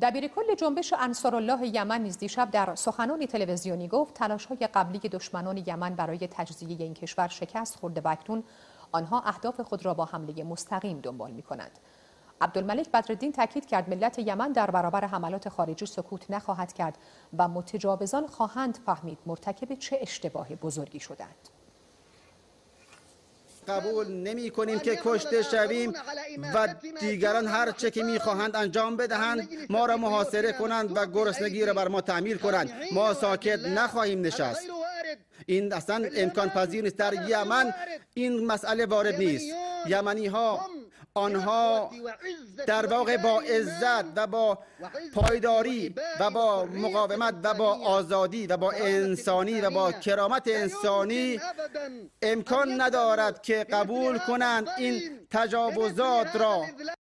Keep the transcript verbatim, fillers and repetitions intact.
دبیرکل جنبش انصارالله یمن نیز دیشب در سخنانی تلویزیونی گفت تلاش‌های قبلی دشمنان یمن برای تجزیه این کشور شکست خورده و اکنون آنها اهداف خود را با حمله مستقیم دنبال می‌کنند. عبدالملک بدرالدین تاکید کرد ملت یمن در برابر حملات خارجی سکوت نخواهد کرد و متجاوزان خواهند فهمید مرتکب چه اشتباه بزرگی شدند. قبول نمی کنیم که کشته شویم و دیگران هر چه که میخواهند انجام بدهند، ما را محاصره کنند و گرسنگی را بر ما تعمیر کنند. ما ساکت نخواهیم نشست. این اصلا امکان پذیر نیست. در یمن این مسئله وارد نیست. یمنی ها آنها در واقع با عزت و با پایداری و با مقاومت و با آزادی و با انسانی و با کرامت انسانی امکان ندارد که قبول کنند این تجاوزات را